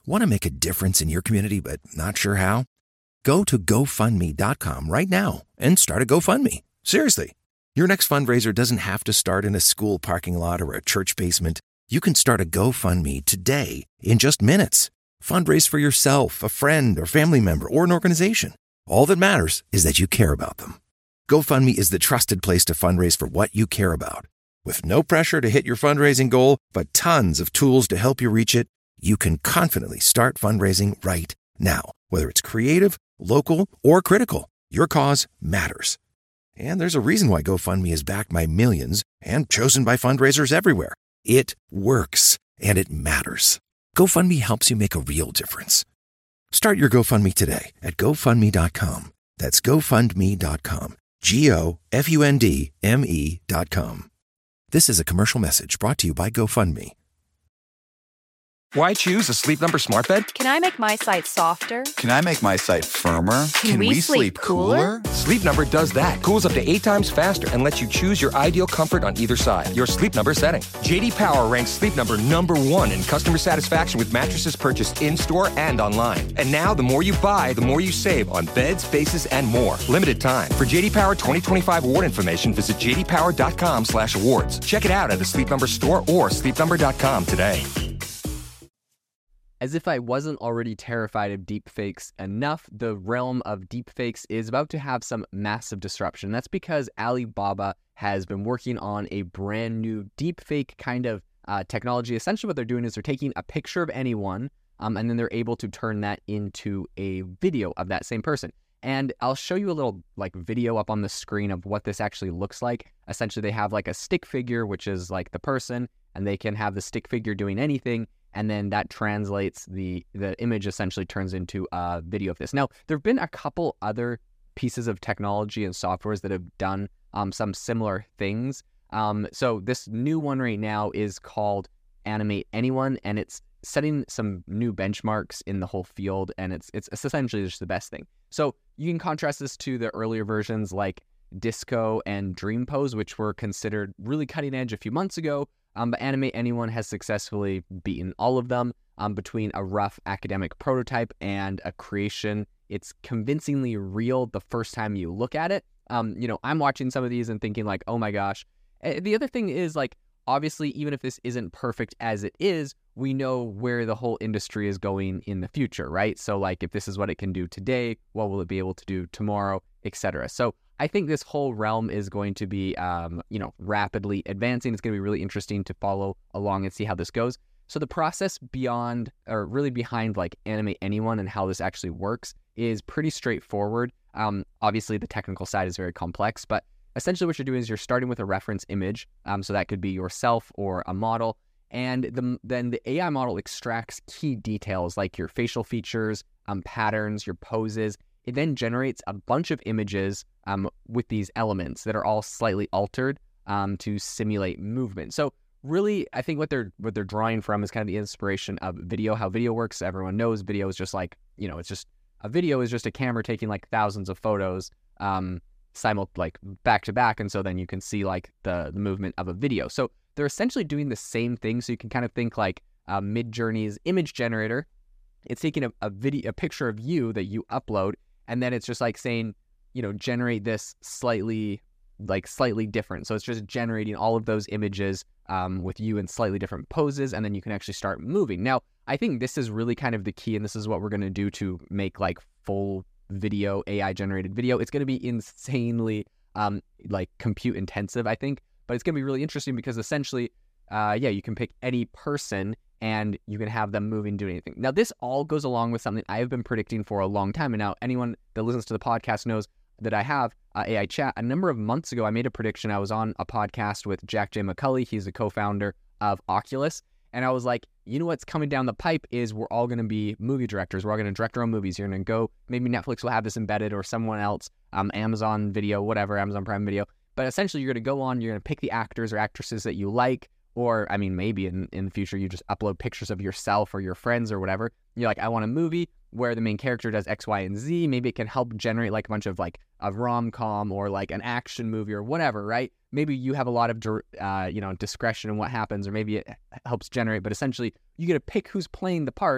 Want to make a difference in your community but not sure how? Go to GoFundMe.com right now and start a GoFundMe. Seriously. Your next fundraiser doesn't have to start in a school parking lot or a church basement. You can start a GoFundMe today in just minutes. Fundraise for yourself, a friend, or family member, or an organization. All that matters is that you care about them. GoFundMe is the trusted place to fundraise for what you care about. With no pressure to hit your fundraising goal, but tons of tools to help you reach it, you can confidently start fundraising right now. Whether it's creative, local, or critical, your cause matters. And there's a reason why GoFundMe is backed by millions and chosen by fundraisers everywhere. It works, and it matters. GoFundMe helps you make a real difference. Start your GoFundMe today at GoFundMe.com. That's GoFundMe.com. GoFundMe.com. This is a commercial message brought to you by GoFundMe. Why choose a Sleep Number smart bed? Can I make my site softer? Can I make my site firmer? Can we sleep cooler? Sleep Number does that. Cools up to 8 times faster and lets you choose your ideal comfort on either side. Your Sleep Number setting. J.D. Power ranks Sleep Number #1 in customer satisfaction with mattresses purchased in-store and online. And now, the more you buy, the more you save on beds, bases, and more. Limited time. For J.D. Power 2025 award information, visit jdpower.com/awards. Check it out at a Sleep Number store or sleepnumber.com today. As if I wasn't already terrified of deepfakes enough, the realm of deepfakes is about to have some massive disruption. That's because Alibaba has been working on a brand new deepfake kind of technology. Essentially what they're doing is they're taking a picture of anyone, and then they're able to turn that into a video of that same person. And I'll show you a little video up on the screen of what this actually looks like. Essentially, they have like a stick figure, which is like the person, and they can have the stick figure doing anything. And then that translates, the image essentially turns into a video of this. Now, there have been a couple other pieces of technology and softwares that have done some similar things. So this new one right now is called Animate Anyone, and it's setting some new benchmarks in the whole field, and it's essentially just the best thing. So you can contrast this to the earlier versions like Disco and Dream Pose, which were considered really cutting edge a few months ago. But Animate Anyone has successfully beaten all of them. Between a rough academic prototype and a creation, it's convincingly real the first time you look at it. I'm watching some of these and thinking like, oh my gosh. The other thing is obviously, even if this isn't perfect as it is, we know where the whole industry is going in the future, right? So if this is what it can do today, what will it be able to do tomorrow, etc. So I think this whole realm is going to be, rapidly advancing. It's going to be really interesting to follow along and see how this goes. So the process behind Animate Anyone and how this actually works is pretty straightforward. Obviously, the technical side is very complex, but essentially what you're doing is you're starting with a reference image. So that could be yourself or a model. And then the AI model extracts key details like your facial features, patterns, your poses. It then generates a bunch of images with these elements that are all slightly altered to simulate movement. So really, I think what they're drawing from is kind of the inspiration of video, how video works. Everyone knows video is just it's just a video is just a camera taking thousands of photos back to back, and so then you can see the movement of a video. So they're essentially doing the same thing. So you can kind of think Midjourney's image generator. It's taking a picture of you that you upload, and then it's just saying, generate this slightly different. So it's just generating all of those images with you in slightly different poses, and then you can actually start moving. Now, I think this is really kind of the key, and this is what we're going to do to make full video, AI generated video. It's going to be insanely compute intensive, I think, but it's going to be really interesting because essentially, you can pick any person and you can have them moving, doing anything. Now, this all goes along with something I have been predicting for a long time. And now anyone that listens to the podcast knows that I have AI chat. A number of months ago, I made a prediction. I was on a podcast with Jack J. McCulley. He's the co-founder of Oculus. And I was like, what's coming down the pipe is we're all going to be movie directors. We're all going to direct our own movies. You're going to go, maybe Netflix will have this embedded or someone else, Amazon Video, whatever, Amazon Prime Video. But essentially, you're going to go on, you're going to pick the actors or actresses that you like, or, maybe in the future, you just upload pictures of yourself or your friends or whatever. You're like, I want a movie where the main character does X, Y, and Z. Maybe it can help generate a bunch of a rom-com or an action movie or whatever, right? Maybe you have a lot of, discretion in what happens, or maybe it helps generate, but essentially you get to pick who's playing the parts,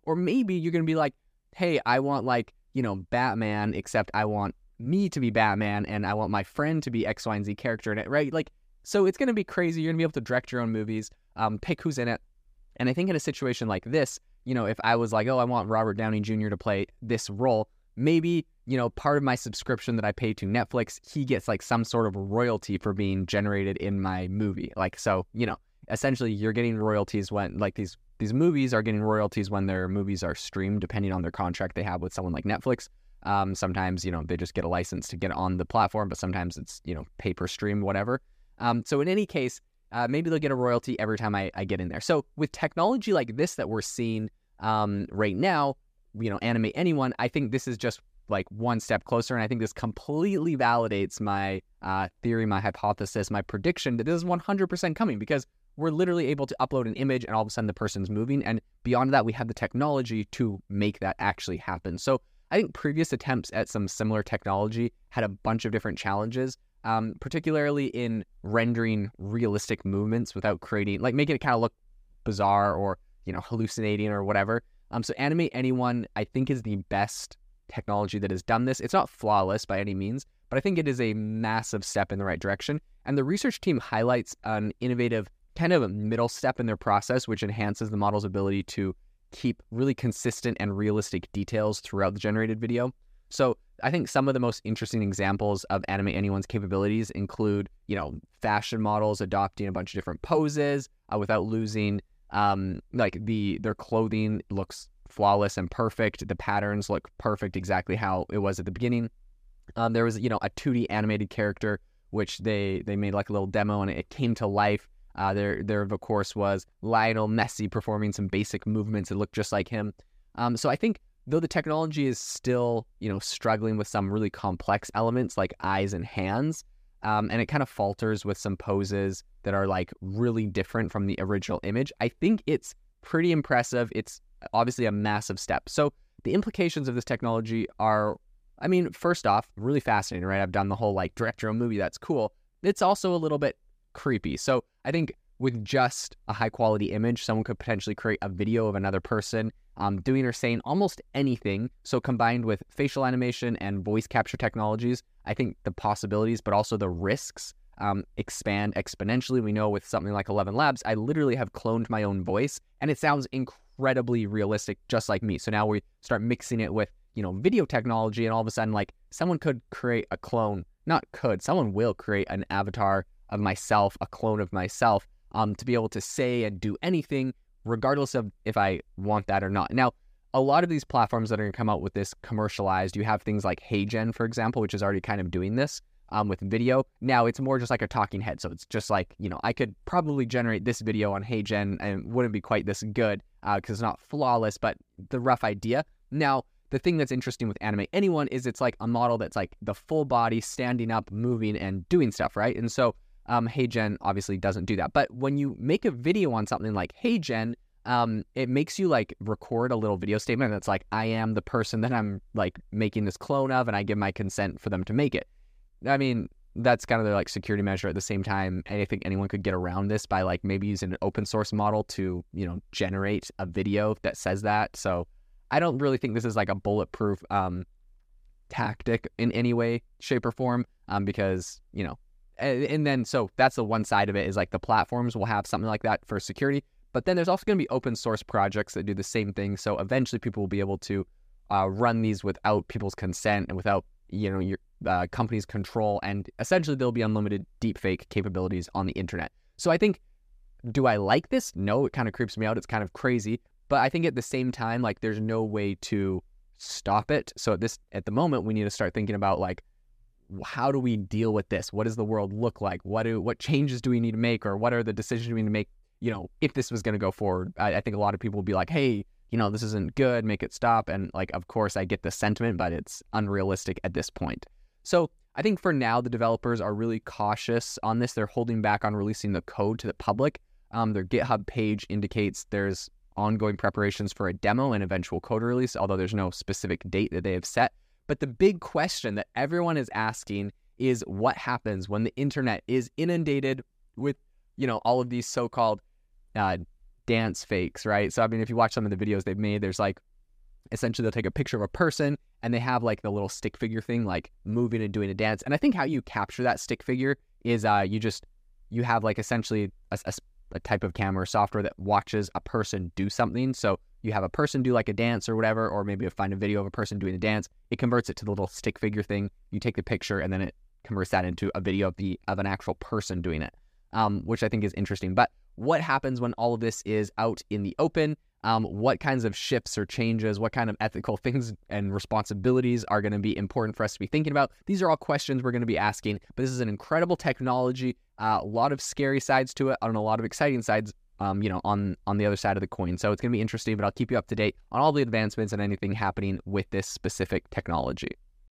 Or maybe you're going to be like, hey, I want like, Batman, except I want me to be Batman and I want my friend to be X, Y, and Z character in it, right? Like, so it's going to be crazy. You're going to be able to direct your own movies, pick who's in it. And I think in a situation like this, if I was like, oh, I want Robert Downey Jr. to play this role, maybe, part of my subscription that I pay to Netflix, he gets like some sort of royalty for being generated in my movie. Like, so, essentially you're getting royalties when like these movies are getting royalties when their movies are streamed, depending on their contract they have with someone like Netflix. Sometimes, they just get a license to get on the platform, but sometimes it's, pay per stream, whatever. So in any case, maybe they'll get a royalty every time I get in there. So with technology like this that we're seeing right now, Animate Anyone, I think this is just like one step closer. And I think this completely validates my theory, my hypothesis, my prediction that this is 100% coming, because we're literally able to upload an image and all of a sudden the person's moving. And beyond that, we have the technology to make that actually happen. So I think previous attempts at some similar technology had a bunch of different challenges, particularly in rendering realistic movements without creating, like making it kind of look bizarre or, hallucinating or whatever. So Animate Anyone, I think, is the best technology that has done this. It's not flawless by any means, but I think it is a massive step in the right direction. And the research team highlights an innovative kind of a middle step in their process, which enhances the model's ability to keep really consistent and realistic details throughout the generated video. So I think some of the most interesting examples of Animate Anyone's capabilities include, fashion models adopting a bunch of different poses without losing, their clothing looks flawless and perfect. The patterns look perfect, exactly how it was at the beginning. There was, a 2D animated character, which they made like a little demo and it came to life. There of course was Lionel Messi performing some basic movements that looked just like him. So I think though the technology is still, struggling with some really complex elements like eyes and hands, and it kind of falters with some poses that are like really different from the original image, I think it's pretty impressive. It's obviously a massive step. So the implications of this technology are, first off, really fascinating, right? I've done the whole like direct your own movie. That's cool. It's also a little bit creepy. So I think with just a high quality image, someone could potentially create a video of another person doing or saying almost anything. So combined with facial animation and voice capture technologies, I think the possibilities, but also the risks expand exponentially. We know with something like 11 Labs, I literally have cloned my own voice and it sounds incredibly realistic, just like me. So now we start mixing it with, video technology, and all of a sudden, like, someone could create a clone, someone will create an avatar of myself, a clone of myself, to be able to say and do anything, regardless of if I want that or not. Now, a lot of these platforms that are going to come out with this commercialized, you have things like HeyGen, for example, which is already kind of doing this with video. Now, it's more just like a talking head. So it's just like, I could probably generate this video on HeyGen and it wouldn't be quite this good because it's not flawless, but the rough idea. Now, the thing that's interesting with Animate Anyone is it's like a model that's like the full body, standing up, moving, and doing stuff, right? And so HeyGen obviously doesn't do that. But when you make a video on something like HeyGen, it makes you like record a little video statement that's like, I am the person that I'm like making this clone of, and I give my consent for them to make it. That's kind of their like security measure. At the same time, I think anyone could get around this by like maybe using an open source model to, generate a video that says that. So I don't really think this is like a bulletproof tactic in any way, shape, or form, because, and then so that's the one side of it, is like the platforms will have something like that for security. But then there's also going to be open source projects that do the same thing. So eventually people will be able to run these without people's consent and without, your company's control. And essentially there'll be unlimited deepfake capabilities on the internet. So I think, do I like this? No, it kind of creeps me out. It's kind of crazy. But I think at the same time, like, there's no way to stop it. So at the moment, we need to start thinking about like, how do we deal with this? What does the world look like? What changes do we need to make, or what are the decisions we need to make? If this was going to go forward, I think a lot of people will be like, hey, this isn't good, make it stop. And like, of course, I get the sentiment, but it's unrealistic at this point. So I think for now, the developers are really cautious on this. They're holding back on releasing the code to the public. Their GitHub page indicates there's ongoing preparations for a demo and eventual code release, although there's no specific date that they have set. But the big question that everyone is asking is what happens when the internet is inundated with, all of these so-called dance fakes, right? So, I mean, if you watch some of the videos they've made, there's like, essentially they'll take a picture of a person and they have like the little stick figure thing, like moving and doing a dance. And I think how you capture that stick figure is you have like essentially a type of camera software that watches a person do something. So you have a person do like a dance or whatever, or maybe you find a video of a person doing a dance. It converts it to the little stick figure thing. You take the picture and then it converts that into a video of an actual person doing it, which I think is interesting. But what happens when all of this is out in the open? What kinds of shifts or changes, what kind of ethical things and responsibilities are going to be important for us to be thinking about? These are all questions we're going to be asking, but this is an incredible technology, a lot of scary sides to it, and a lot of exciting sides, on the other side of the coin. So it's going to be interesting, but I'll keep you up to date on all the advancements and anything happening with this specific technology.